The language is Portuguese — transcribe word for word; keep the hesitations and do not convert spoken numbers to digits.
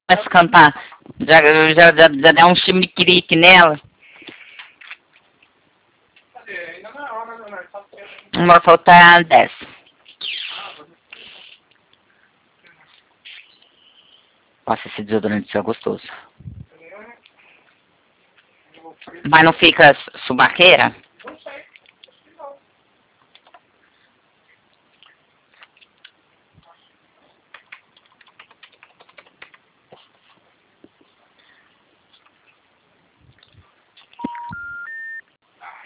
começa a cantar. Já, já, já, já dá um chimiquirique nela. Vai faltar dez. Nossa, esse desodorante é gostoso. Mas não fica subaqueira?